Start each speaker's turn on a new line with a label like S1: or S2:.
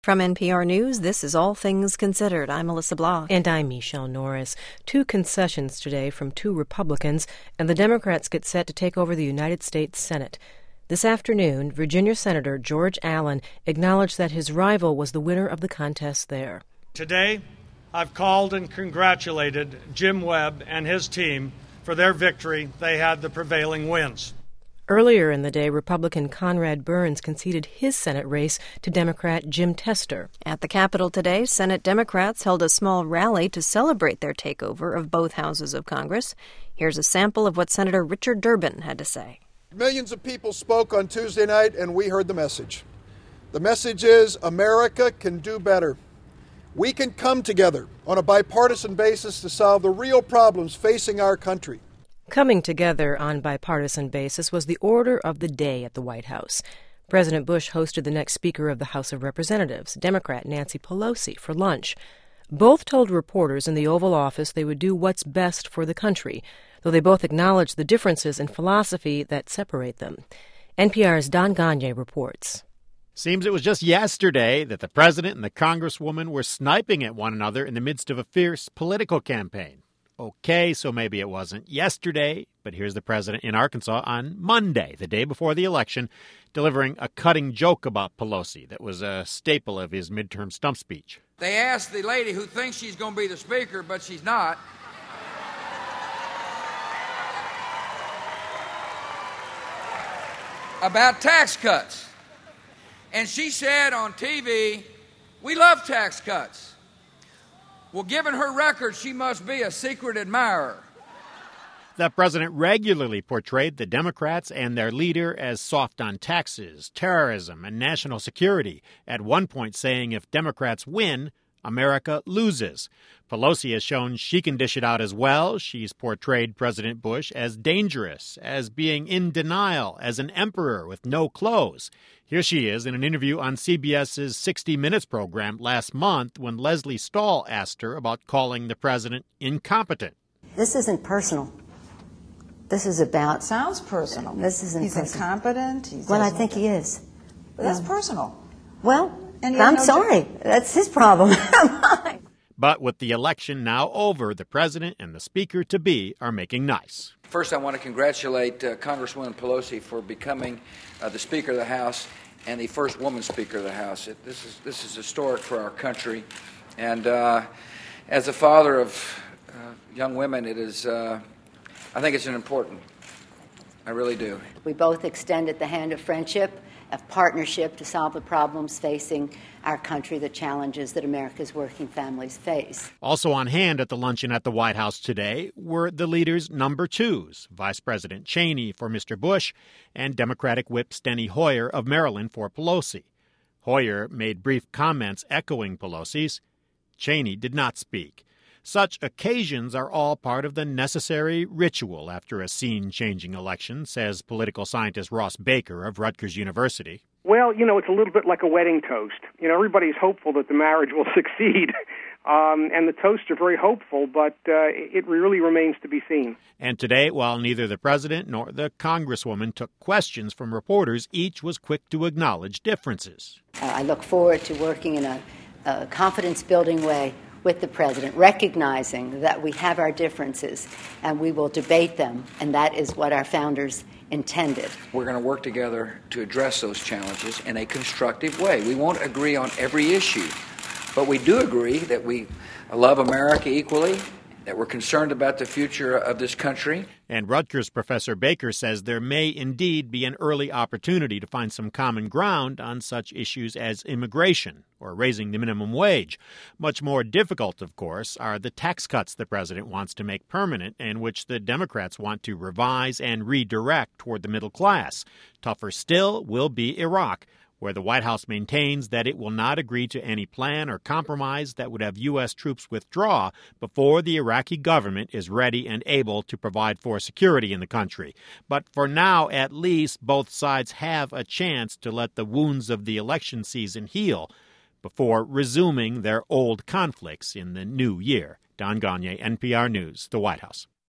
S1: From NPR News, this is All Things Considered. I'm Melissa Block.
S2: And I'm Michelle Norris. Two concessions today from two Republicans, and the Democrats get set to take over the United States Senate. This afternoon, Virginia Senator George Allen acknowledged that his rival was the winner of the contest there.
S3: Today, I've called and congratulated Jim Webb and his team for their victory. They had the prevailing wins.
S2: Earlier in the day, Republican Conrad Burns conceded his Senate race to Democrat Jim Tester.
S1: At the Capitol today, Senate Democrats held a small rally to celebrate their takeover of both houses of Congress. Here's a sample of what Senator Richard Durbin had to say.
S4: Millions of people spoke on Tuesday night, and we heard the message. The message is America can do better. We can come together on a bipartisan basis to solve the real problems facing our country.
S2: Coming together on bipartisan basis was the order of the day at the White House. President Bush hosted the next Speaker of the House of Representatives, Democrat Nancy Pelosi, for lunch. Both told reporters in the Oval Office they would do what's best for the country, though they both acknowledged the differences in philosophy that separate them. NPR's Don Gagné reports.
S5: Seems it was just yesterday that the president and the congresswoman were sniping at one another in the midst of a fierce political campaign. Okay, so maybe it wasn't yesterday, but here's the president in Arkansas on Monday, the day before the election, delivering a cutting joke about Pelosi that was a staple of his midterm stump speech.
S6: They asked the lady who thinks she's going to be the speaker, but she's not, about tax cuts. And she said on TV, "We love tax cuts." Well, given her record, she must be a secret admirer.
S5: The president regularly portrayed the Democrats and their leader as soft on taxes, terrorism, and national security, at one point saying if Democrats win, America loses. Pelosi has shown she can dish it out as well. She's portrayed President Bush as dangerous, as being in denial, as an emperor with no clothes. Here she is in an interview on CBS's 60 Minutes program last month when Leslie Stahl asked her about calling the president incompetent.
S7: This isn't personal. This is about...
S8: Sounds personal.
S7: This isn't
S8: He's
S7: personal.
S8: Incompetent.
S7: Well, I think he is.
S8: But that's personal.
S7: Well, I'm sorry. That's his problem.
S5: But with the election now over, the president and the speaker-to-be are making nice.
S6: First, I want to congratulate Congresswoman Pelosi for becoming the Speaker of the House and the first woman Speaker of the House. This is historic for our country. And as a father of young women, it is, I think it's an important. I really do.
S7: We both extended the hand of friendship, of partnership to solve the problems facing our country, the challenges that America's working families face.
S5: Also on hand at the luncheon at the White House today were the leaders' number twos, Vice President Cheney for Mr. Bush and Democratic Whip Steny Hoyer of Maryland for Pelosi. Hoyer made brief comments echoing Pelosi's. Cheney did not speak. Such occasions are all part of the necessary ritual after a scene-changing election, says political scientist Ross Baker of Rutgers University.
S9: Well, it's a little bit like a wedding toast. Everybody's hopeful that the marriage will succeed, and the toasts are very hopeful, but it really remains to be seen.
S5: And today, while neither the president nor the congresswoman took questions from reporters, each was quick to acknowledge differences.
S7: I look forward to working in a confidence-building way with the president, recognizing that we have our differences and we will debate them, and that is what our founders intended.
S6: We're going to work together to address those challenges in a constructive way. We won't agree on every issue, but we do agree that we love America equally, that we're concerned about the future of this country.
S5: And Rutgers Professor Baker says there may indeed be an early opportunity to find some common ground on such issues as immigration or raising the minimum wage. Much more difficult, of course, are the tax cuts the president wants to make permanent and which the Democrats want to revise and redirect toward the middle class. Tougher still will be Iraq, where the White House maintains that it will not agree to any plan or compromise that would have U.S. troops withdraw before the Iraqi government is ready and able to provide for security in the country. But for now, at least, both sides have a chance to let the wounds of the election season heal before resuming their old conflicts in the new year. Don Gagné, NPR News, the White House.